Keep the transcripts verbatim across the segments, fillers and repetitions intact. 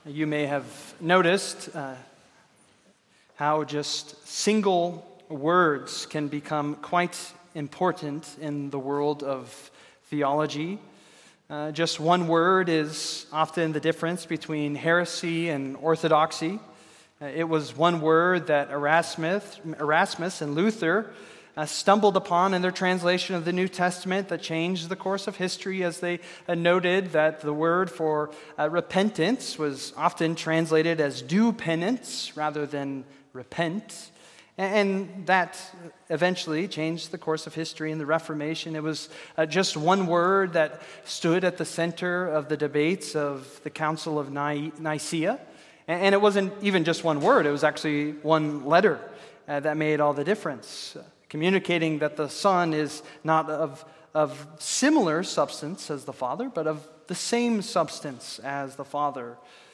You may have noticed uh, how just single words can become quite important in the world of theology. Uh, just one word is often the difference between heresy and orthodoxy. Uh, it was one word that Erasmus, Erasmus and Luther Uh, stumbled upon in their translation of the New Testament that changed the course of history, as they uh, noted that the word for uh, repentance was often translated as do penance rather than repent. And that eventually changed the course of history in the Reformation. It was uh, just one word that stood at the center of the debates of the Council of Ni- Nicaea. And it wasn't even just one word, it was actually one letter uh, that made all the difference, communicating that the Son is not of, of similar substance as the Father, but of the same substance as the Father.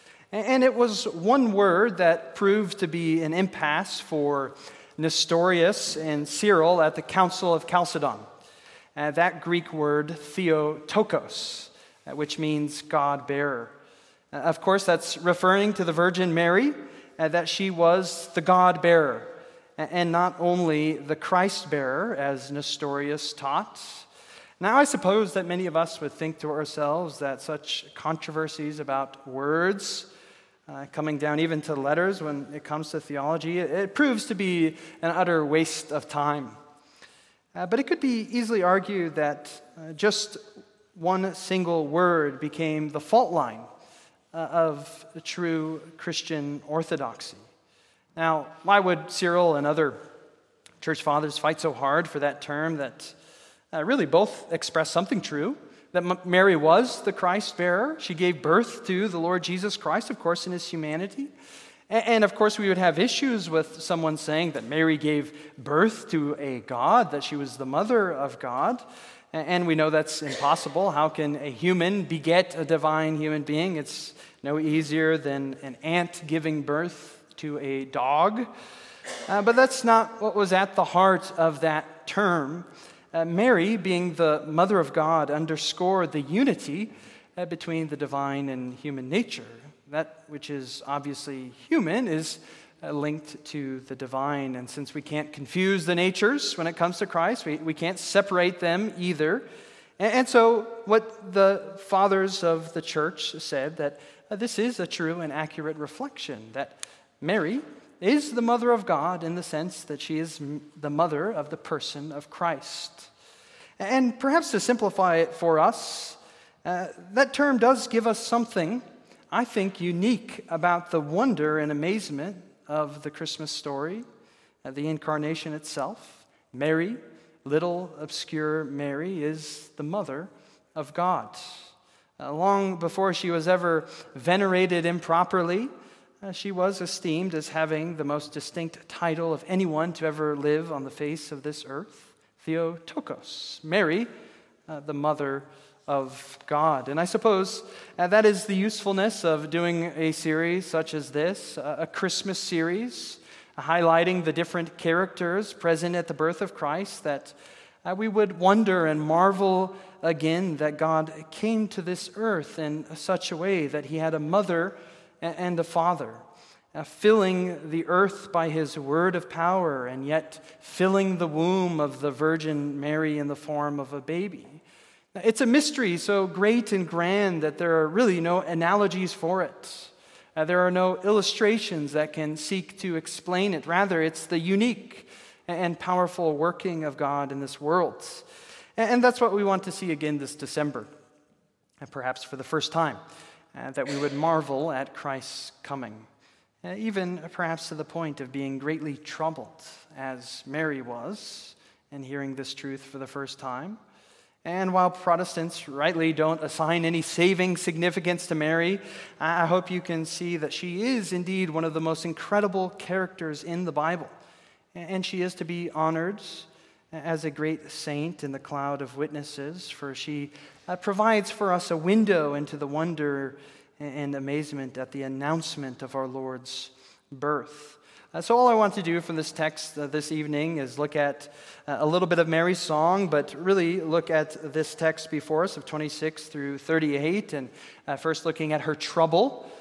And it was one word that proved to be an impasse for Nestorius and Cyril at the Council of Chalcedon. Uh, that Greek word, Theotokos, uh, which means God-bearer. Uh, of course, that's referring to the Virgin Mary, uh, that she was the God-bearer, and not only the Christ-bearer, as Nestorius taught. Now, I suppose that many of us would think to ourselves that such controversies about words, uh, coming down even to letters when it comes to theology, it, it proves to be an utter waste of time. Uh, but it could be easily argued that uh, just one single word became the fault line uh, of true Christian orthodoxy. Now, why would Cyril and other church fathers fight so hard for that term that uh, really both express something true? That M- Mary was the Christ bearer. She gave birth to the Lord Jesus Christ, of course, in his humanity. And, and of course, we would have issues with someone saying that Mary gave birth to a God, that she was the mother of God. And, and we know that's impossible. How can a human beget a divine human being? It's no easier than an ant giving birth to a dog. Uh, but that's not what was at the heart of that term. Uh, Mary, being the mother of God, underscored the unity uh, between the divine and human nature. That which is obviously human is uh, linked to the divine. And since we can't confuse the natures when it comes to Christ, we, we can't separate them either. And, and so what the fathers of the church said, that uh, this is a true and accurate reflection, that Mary is the mother of God in the sense that she is the mother of the person of Christ. And perhaps to simplify it for us, uh, that term does give us something, I think, unique about the wonder and amazement of the Christmas story, uh, the incarnation itself. Mary, little obscure Mary, is the mother of God. Uh, long before she was ever venerated improperly, Uh, she was esteemed as having the most distinct title of anyone to ever live on the face of this earth, Theotokos, Mary, uh, the mother of God. And I suppose uh, that is the usefulness of doing a series such as this, uh, a Christmas series, uh, highlighting the different characters present at the birth of Christ, that uh, we would wonder and marvel again that God came to this earth in such a way that he had a mother and a father, uh, filling the earth by his word of power, and yet filling the womb of the Virgin Mary in the form of a baby. It's a mystery so great and grand that there are really no analogies for it. Uh, there are no illustrations that can seek to explain it. Rather, it's the unique and powerful working of God in this world. And that's what we want to see again this December, and perhaps for the first time. Uh, that we would marvel at Christ's coming, uh, even perhaps to the point of being greatly troubled, as Mary was, in hearing this truth for the first time. And while Protestants rightly don't assign any saving significance to Mary, I hope you can see that she is indeed one of the most incredible characters in the Bible, and she is to be honored as a great saint in the cloud of witnesses, for she uh, provides for us a window into the wonder and amazement at the announcement of our Lord's birth. Uh, so all I want to do from this text uh, this evening is look at uh, a little bit of Mary's song, but really look at this text before us of twenty-six through thirty-eight, and uh, first looking at her trouble,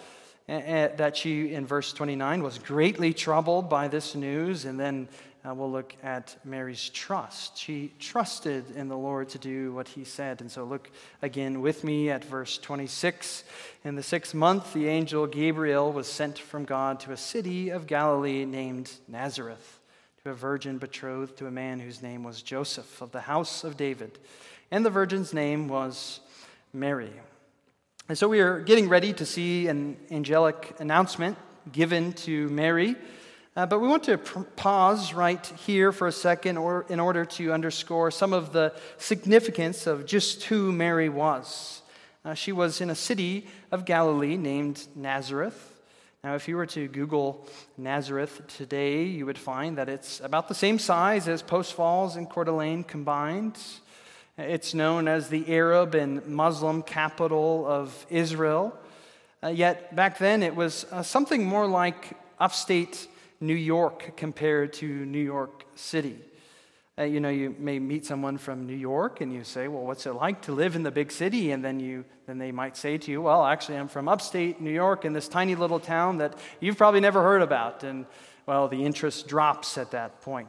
that she, in verse twenty-nine, was greatly troubled by this news. And then uh, we'll look at Mary's trust. She trusted in the Lord to do what he said. And so look again with me at verse twenty-six. In the sixth month, the angel Gabriel was sent from God to a city of Galilee named Nazareth, to a virgin betrothed to a man whose name was Joseph, of the house of David. And the virgin's name was Mary. And so we are getting ready to see an angelic announcement given to Mary. Uh, but we want to pr- pause right here for a second or, in order to underscore some of the significance of just who Mary was. Uh, she was in a city of Galilee named Nazareth. Now, if you were to Google Nazareth today, you would find that it's about the same size as Post Falls and Coeur d'Alene combined. It's known as the Arab and Muslim capital of Israel. Uh, yet back then it was uh, something more like upstate New York compared to New York City. Uh, you know, you may meet someone from New York and you say, well, what's it like to live in the big city? And then you, then they might say to you, well, actually I'm from upstate New York in this tiny little town that you've probably never heard about. And well, the interest drops at that point.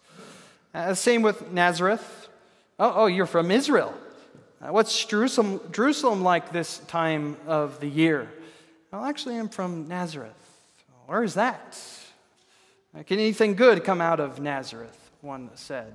Uh, same with Nazareth. Oh, oh, you're from Israel. Uh, what's Jerusalem, Jerusalem like this time of the year? Well, actually, I'm from Nazareth. Where is that? Uh, can anything good come out of Nazareth? One said.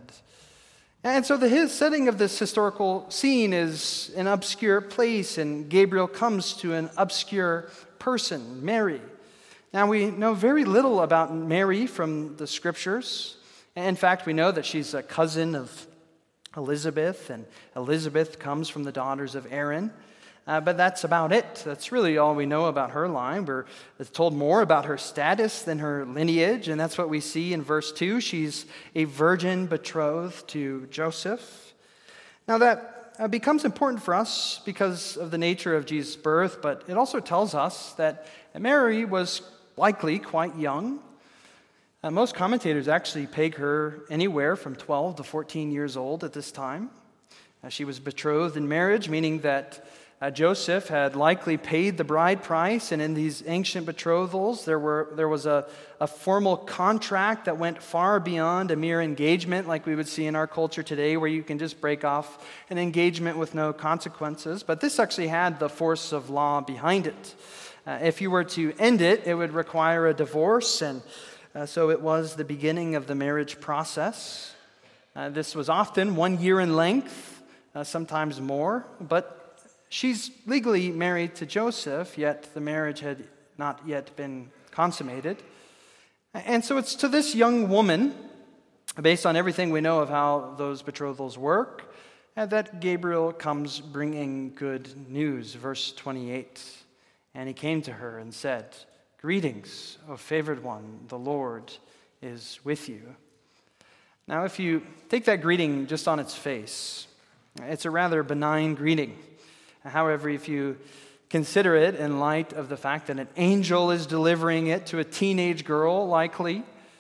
And so the his setting of this historical scene is an obscure place, and Gabriel comes to an obscure person, Mary. Now, we know very little about Mary from the scriptures. In fact, we know that she's a cousin of Elizabeth, and Elizabeth comes from the daughters of Aaron. Uh, but that's about it. That's really all we know about her line. We're told more about her status than her lineage, and that's what we see in verse two. She's a virgin betrothed to Joseph. Now that uh, becomes important for us because of the nature of Jesus' birth, but it also tells us that Mary was likely quite young. Uh, most commentators actually peg her anywhere from twelve to fourteen years old at this time. Uh, she was betrothed in marriage, meaning that uh, Joseph had likely paid the bride price, and in these ancient betrothals, there were there was a, a formal contract that went far beyond a mere engagement like we would see in our culture today, where you can just break off an engagement with no consequences. But this actually had the force of law behind it. Uh, if you were to end it, it would require a divorce, and Uh, so it was the beginning of the marriage process. Uh, this was often one year in length, uh, sometimes more, but she's legally married to Joseph, yet the marriage had not yet been consummated. And so it's to this young woman, based on everything we know of how those betrothals work, uh, that Gabriel comes bringing good news. Verse twenty-eight, and he came to her and said, "Greetings, O favored one, the Lord is with you." Now, if you take that greeting just on its face, it's a rather benign greeting. However, if you consider it in light of the fact that an angel is delivering it to a teenage girl, likely,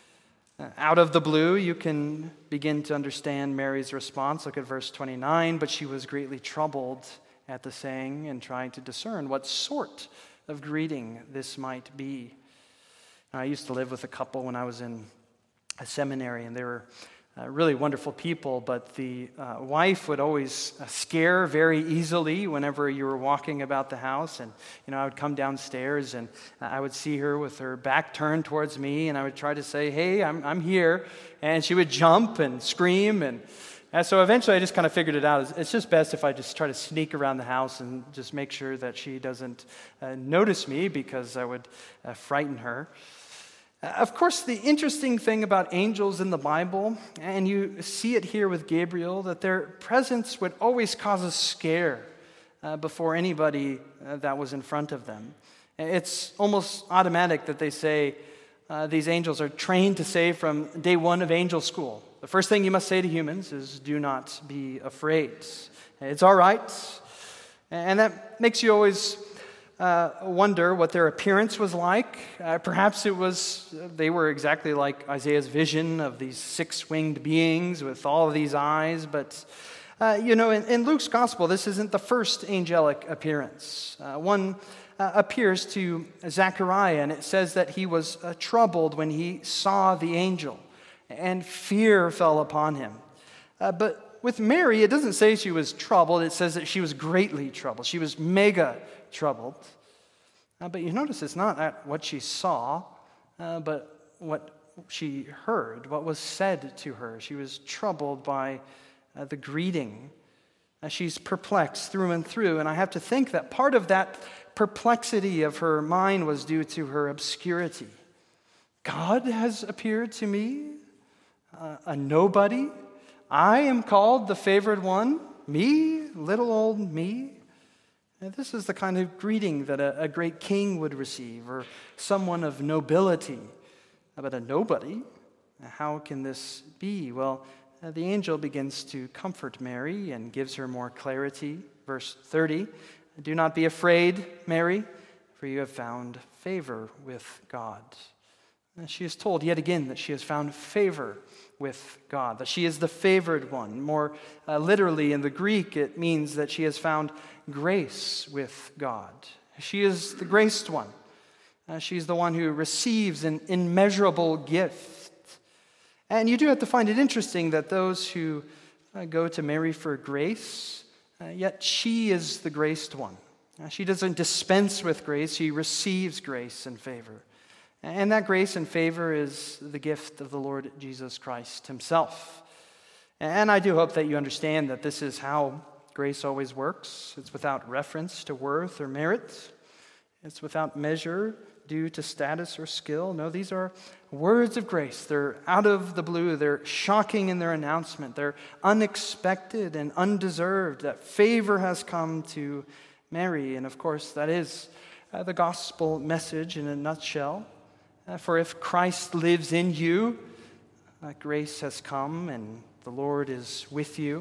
out of the blue, you can begin to understand Mary's response. Look at verse twenty-nine. But she was greatly troubled at the saying and trying to discern what sort of greeting this might be. I used to live with a couple when I was in a seminary, and they were uh, really wonderful people, but the uh, wife would always uh, scare very easily whenever you were walking about the house. And, you know, I would come downstairs, and I would see her with her back turned towards me, and I would try to say, "Hey, I'm I'm here," and she would jump and scream, and And so eventually I just kind of figured it out. It's just best if I just try to sneak around the house and just make sure that she doesn't uh, notice me, because I would uh, frighten her. Uh, of course, the interesting thing about angels in the Bible, and you see it here with Gabriel, that their presence would always cause a scare uh, before anybody uh, that was in front of them. It's almost automatic that they say, uh, these angels are trained to say from day one of angel school, the first thing you must say to humans is, "Do not be afraid." It's all right. And that makes you always uh, wonder what their appearance was like. Uh, perhaps it was, they were exactly like Isaiah's vision of these six-winged beings with all of these eyes. But, uh, you know, in, in Luke's gospel, this isn't the first angelic appearance. Uh, one uh, appears to Zechariah, and it says that he was uh, troubled when he saw the angel, and fear fell upon him. Uh, but with Mary, it doesn't say she was troubled. It says that she was greatly troubled. She was mega troubled. Uh, but you notice it's not at what she saw, uh, but what she heard, what was said to her. She was troubled by uh, the greeting. Uh, she's perplexed through and through. And I have to think that part of that perplexity of her mind was due to her obscurity. God has appeared to me, uh, a nobody. I am called the favored one. Me, little old me. And this is the kind of greeting that a, a great king would receive, or someone of nobility. But a nobody, how can this be? Well, uh, the angel begins to comfort Mary and gives her more clarity. Verse thirty, do not be afraid, Mary, for you have found favor with God. And she is told yet again that she has found favor with God, that she is the favored one. More uh, literally in the Greek, it means that she has found grace with God. She is the graced one. Uh, she's the one who receives an immeasurable gift. And you do have to find it interesting that those who uh, go to Mary for grace, uh, yet she is the graced one. Uh, she doesn't dispense with grace, she receives grace and favor. And that grace and favor is the gift of the Lord Jesus Christ himself. And I do hope that you understand that this is how grace always works. It's without reference to worth or merit. It's without measure due to status or skill. No, these are words of grace. They're out of the blue. They're shocking in their announcement. They're unexpected and undeserved. That favor has come to Mary. And of course, that is uh, the gospel message in a nutshell. Uh, for if Christ lives in you, uh, grace has come and the Lord is with you.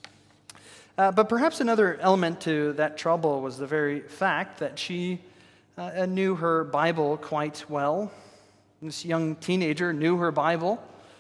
Uh, but perhaps another element to that trouble was the very fact that she uh, knew her Bible quite well. This young teenager knew her Bible.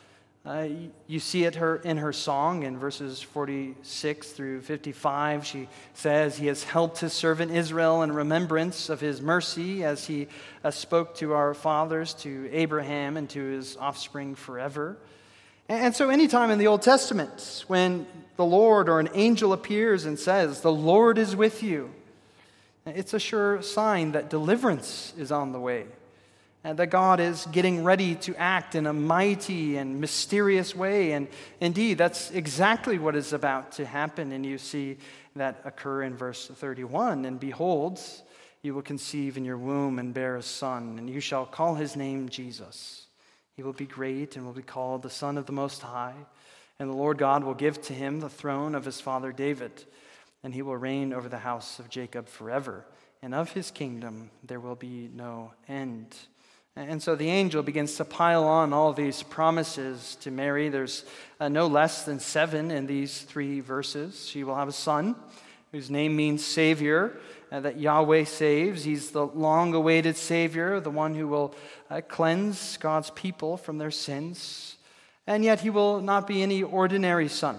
Uh, you see it her in her song in verses forty-six through fifty-five. She says, "He has helped his servant Israel in remembrance of his mercy as he uh, spoke to our fathers, to Abraham, and to his offspring forever." And so anytime in the Old Testament when the Lord or an angel appears and says, "The Lord is with you," it's a sure sign that deliverance is on the way, and that God is getting ready to act in a mighty and mysterious way. And indeed, that's exactly what is about to happen. And you see that occur in verse thirty-one. "And behold, you will conceive in your womb and bear a son, and you shall call his name Jesus. He will be great and will be called the Son of the Most High. And the Lord God will give to him the throne of his father David, and he will reign over the house of Jacob forever. And of his kingdom there will be no end." And so the angel begins to pile on all these promises to Mary. There's uh, no less than seven in these three verses. She will have a son whose name means Savior, uh, that Yahweh saves. He's the long-awaited Savior, the one who will uh, cleanse God's people from their sins. And yet he will not be any ordinary son,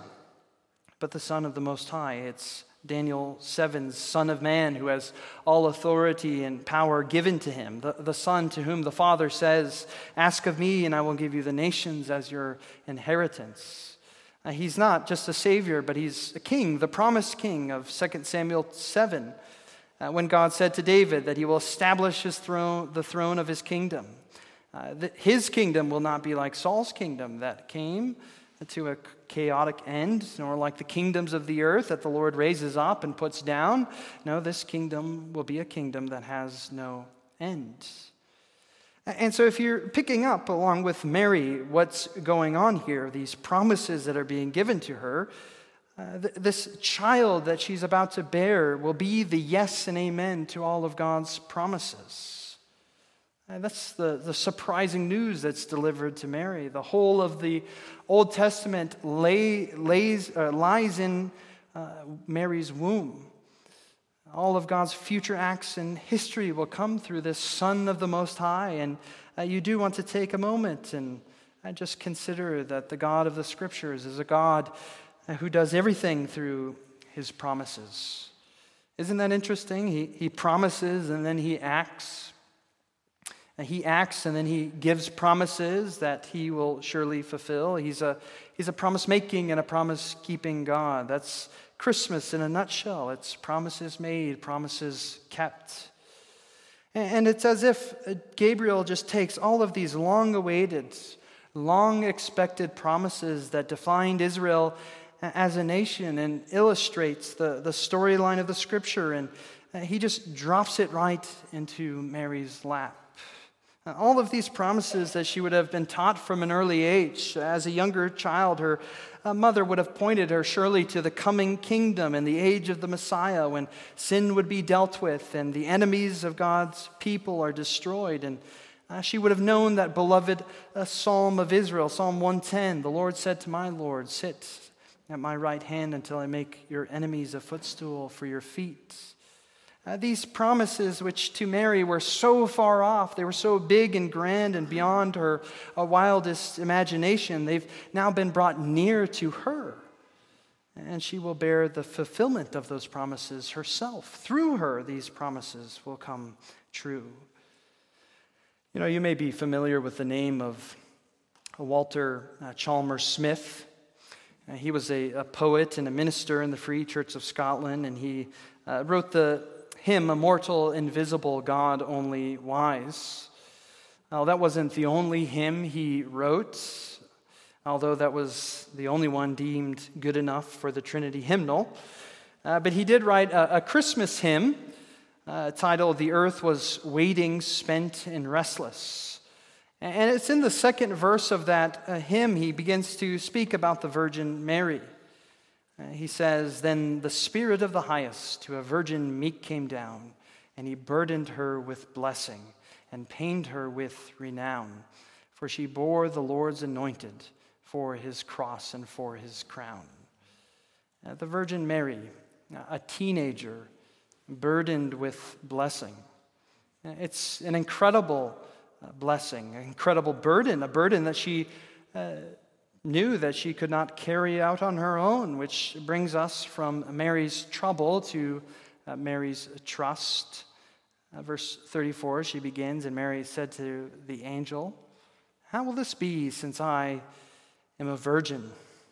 but the Son of the Most High. It's Daniel seven's Son of Man, who has all authority and power given to him. The, the Son to whom the Father says, "Ask of me, and I will give you the nations as your inheritance." Uh, he's not just a Savior, but he's a king, the promised king of Second Samuel seven, uh, when God said to David that he will establish his throne, the throne of his kingdom. Uh, that his kingdom will not be like Saul's kingdom that came to a chaotic end, nor like the kingdoms of the earth that the Lord raises up and puts down. No, this kingdom will be a kingdom that has no end. And so if you're picking up along with Mary what's going on here, these promises that are being given to her, uh, th- this child that she's about to bear will be the yes and amen to all of God's promises. And that's the, the surprising news that's delivered to Mary. The whole of the Old Testament lay, lays, uh, lies in uh, Mary's womb. All of God's future acts in history will come through this Son of the Most High. And uh, you do want to take a moment and uh, just consider that the God of the Scriptures is a God uh, who does everything through his promises. Isn't that interesting? He, he promises and then he acts. And he acts and then he gives promises that he will surely fulfill. He's a, he's a promise-making and a promise-keeping God. That's Christmas in a nutshell. It's promises made, promises kept. And it's as if Gabriel just takes all of these long-awaited, long-expected promises that defined Israel as a nation and illustrates the, the storyline of the Scripture, and he just drops it right into Mary's lap. All of these promises that she would have been taught from an early age. As a younger child, her mother would have pointed her surely to the coming kingdom and the age of the Messiah when sin would be dealt with and the enemies of God's people are destroyed. And uh, she would have known that beloved uh, Psalm of Israel, Psalm one ten, the Lord said to my Lord, sit at my right hand until I make your enemies a footstool for your feet. Uh, these promises, which to Mary were so far off, they were so big and grand and beyond her uh, wildest imagination, they've now been brought near to her. And she will bear the fulfillment of those promises herself. Through her, these promises will come true. You know, you may be familiar with the name of Walter uh, Chalmers Smith. Uh, he was a, a poet and a minister in the Free Church of Scotland, and he uh, wrote the hymn, Immortal, Invisible, God Only Wise. Now, that wasn't the only hymn he wrote, although that was the only one deemed good enough for the Trinity hymnal. Uh, but he did write a, a Christmas hymn uh, titled, The Earth Was Waiting, Spent and Restless. And it's in the second verse of that uh, hymn, he begins to speak about the Virgin Mary. Uh, he says, then the Spirit of the Highest to a virgin meek came down, and he burdened her with blessing and pained her with renown. For she bore the Lord's anointed for his cross and for his crown. Uh, the Virgin Mary, a teenager, burdened with blessing. It's an incredible uh, blessing, an incredible burden, a burden that she uh, knew that she could not carry out on her own, which brings us from Mary's trouble to uh, Mary's trust. Uh, verse thirty-four, she begins, and Mary said to the angel, how will this be since I am a virgin?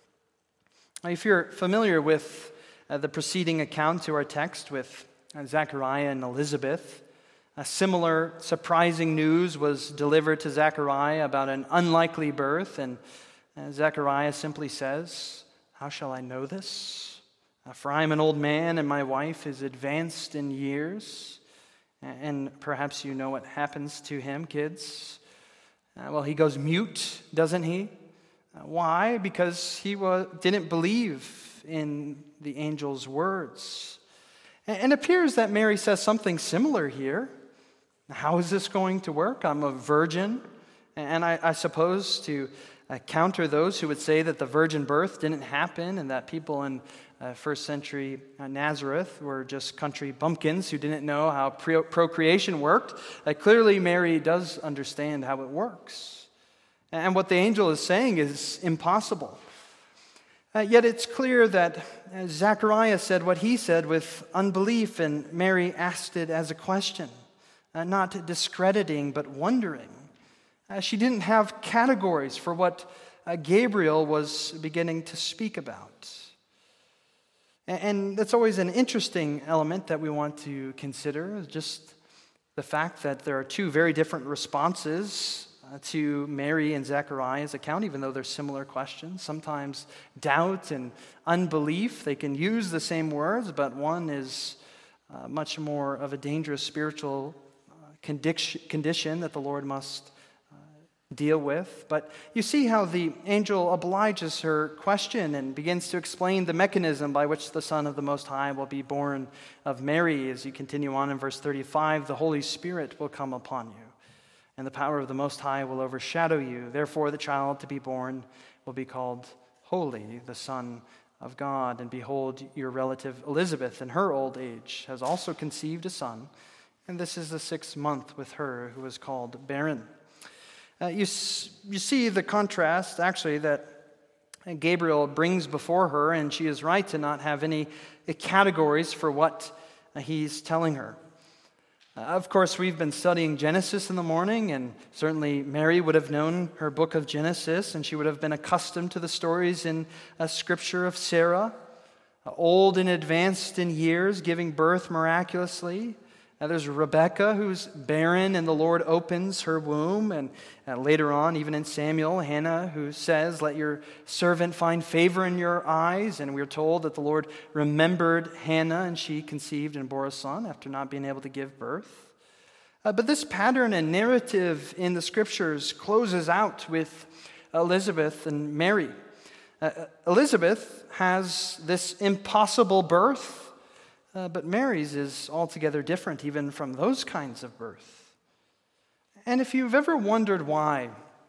Now, if you're familiar with uh, the preceding account to our text with uh, Zechariah and Elizabeth, a similar surprising news was delivered to Zechariah about an unlikely birth, and Uh, Zechariah simply says, how shall I know this? Uh, for I am an old man and my wife is advanced in years. And perhaps you know what happens to him, kids. Uh, well, he goes mute, doesn't he? Uh, why? Because he wa- didn't believe in the angel's words. And, and it appears that Mary says something similar here. How is this going to work? I'm a virgin. And I, I suppose to Uh, counter those who would say that the virgin birth didn't happen and that people in uh, first century uh, Nazareth were just country bumpkins who didn't know how pre- procreation worked. Uh, clearly, Mary does understand how it works. And what the angel is saying is impossible. Uh, yet it's clear that uh, Zechariah said what he said with unbelief, and Mary asked it as a question, uh, not discrediting but wondering. Uh, she didn't have categories for what uh, Gabriel was beginning to speak about. And, and that's always an interesting element that we want to consider, just the fact that there are two very different responses uh, to Mary and Zechariah's account, even though they're similar questions. Sometimes doubt and unbelief, they can use the same words, but one is uh, much more of a dangerous spiritual uh, condition, condition that the Lord must deal with. But you see how the angel obliges her question and begins to explain the mechanism by which the Son of the Most High will be born of Mary. As you continue on in verse thirty-five, the Holy Spirit will come upon you, and the power of the Most High will overshadow you. Therefore, the child to be born will be called Holy, the Son of God. And behold, your relative Elizabeth, in her old age, has also conceived a son, and this is the sixth month with her who is called barren. Uh, you, you see the contrast, actually, that Gabriel brings before her, and she is right to not have any categories for what uh, he's telling her. Uh, of course, we've been studying Genesis in the morning, and certainly Mary would have known her book of Genesis, and she would have been accustomed to the stories in uh, Scripture of Sarah, uh, old and advanced in years, giving birth miraculously. Uh, there's Rebekah, who's barren, and the Lord opens her womb. And uh, later on, even in Samuel, Hannah, who says, "Let your servant find favor in your eyes." And we're told that the Lord remembered Hannah, and she conceived and bore a son after not being able to give birth. Uh, but this pattern and narrative in the Scriptures closes out with Elizabeth and Mary. Uh, Elizabeth has this impossible birth. Uh, but Mary's is altogether different even from those kinds of birth. And if you've ever wondered why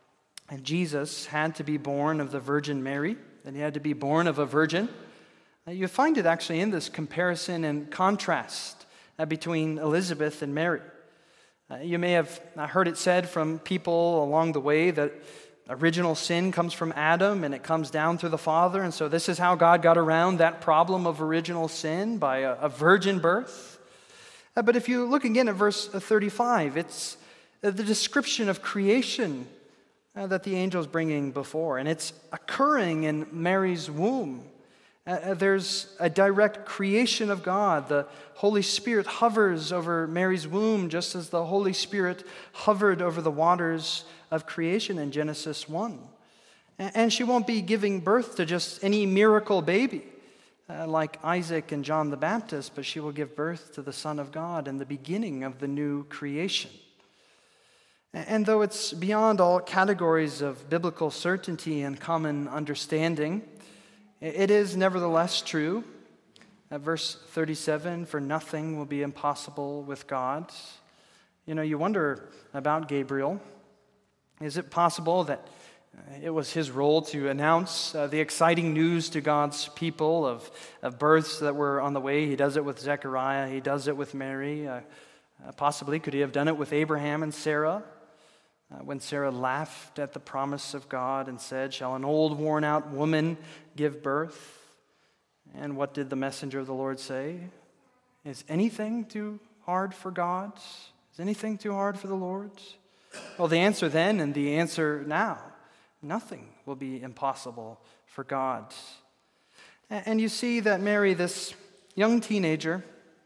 Jesus had to be born of the Virgin Mary, that he had to be born of a virgin, uh, you find it actually in this comparison and contrast uh, between Elizabeth and Mary. Uh, you may have heard it said from people along the way that original sin comes from Adam and it comes down through the Father, and so this is how God got around that problem of original sin, by a, a virgin birth. Uh, but if you look again at verse thirty-five, it's uh, the description of creation uh, that the angel's bringing before, and it's occurring in Mary's womb. Uh, there's a direct creation of God. The Holy Spirit hovers over Mary's womb just as the Holy Spirit hovered over the waters of creation in Genesis one. And she won't be giving birth to just any miracle baby uh, like Isaac and John the Baptist, but she will give birth to the Son of God and the beginning of the new creation. And though it's beyond all categories of biblical certainty and common understanding, it is nevertheless true. At verse thirty-seven, "For nothing will be impossible with God." You know, you wonder about Gabriel. Is it possible that it was his role to announce uh, the exciting news to God's people of, of births that were on the way? He does it with Zechariah. He does it with Mary. Uh, uh, possibly, could he have done it with Abraham and Sarah? Uh, when Sarah laughed at the promise of God and said, "Shall an old, worn-out woman give birth?" And what did the messenger of the Lord say? "Is anything too hard for God? Is anything too hard for the Lord?" Well, the answer then and the answer now, nothing will be impossible for God. And you see that Mary, this young teenager,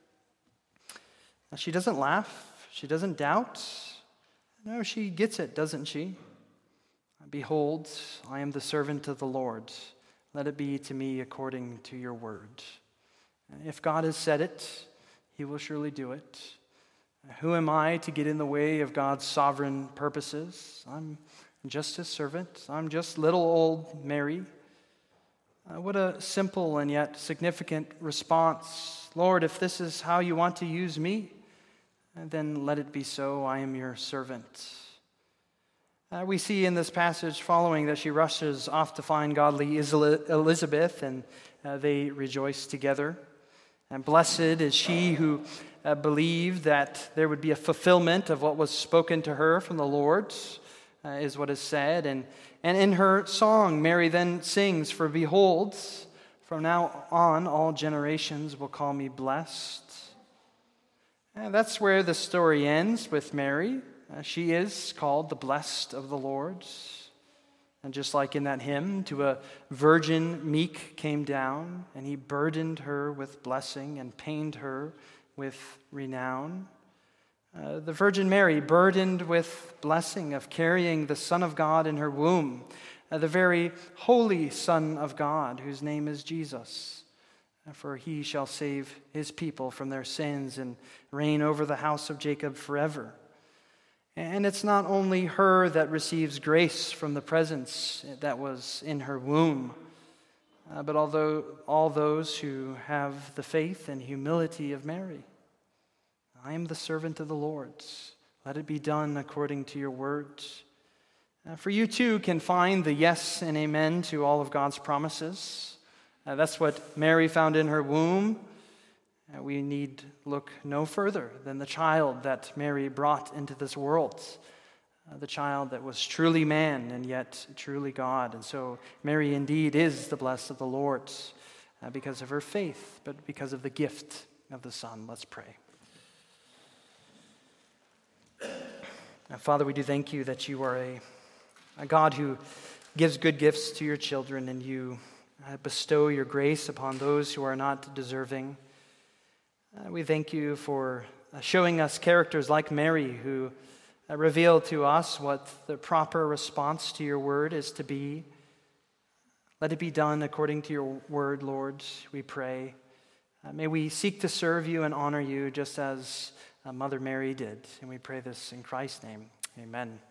she doesn't laugh, she doesn't doubt. No, she gets it, doesn't she? "Behold, I am the servant of the Lord. Let it be to me according to your word." If God has said it, he will surely do it. Who am I to get in the way of God's sovereign purposes? I'm just his servant. I'm just little old Mary. Uh, what a simple and yet significant response. "Lord, if this is how you want to use me, then let it be so. I am your servant." Uh, we see in this passage following that she rushes off to find godly Elizabeth, and uh, they rejoice together. And blessed is she who uh, believed that there would be a fulfillment of what was spoken to her from the Lord, uh, is what is said. And, and in her song, Mary then sings, "For behold, from now on all generations will call me blessed." And that's where the story ends with Mary. Uh, she is called the blessed of the Lord. And just like in that hymn, "To a virgin meek came down, and he burdened her with blessing and pained her with renown." Uh, the Virgin Mary, burdened with blessing of carrying the Son of God in her womb, uh, the very holy Son of God, whose name is Jesus. For he shall save his people from their sins and reign over the house of Jacob forever. And it's not only her that receives grace from the presence that was in her womb, uh, but although all those who have the faith and humility of Mary. "I am the servant of the Lord. Let it be done according to your word." Uh, for you too can find the yes and amen to all of God's promises. Uh, that's what Mary found in her womb. Uh, we need look no further than the child that Mary brought into this world, uh, the child that was truly man and yet truly God. And so Mary indeed is the blessed of the Lord, uh, because of her faith, but because of the gift of the Son. Let's pray. And Father, we do thank you that you are a, a God who gives good gifts to your children, and you uh, bestow your grace upon those who are not deserving. Uh, we thank you for uh, showing us characters like Mary who uh, reveal to us what the proper response to your word is to be. Let it be done according to your word, Lord, we pray. Uh, may we seek to serve you and honor you just as uh, Mother Mary did. And we pray this in Christ's name. Amen.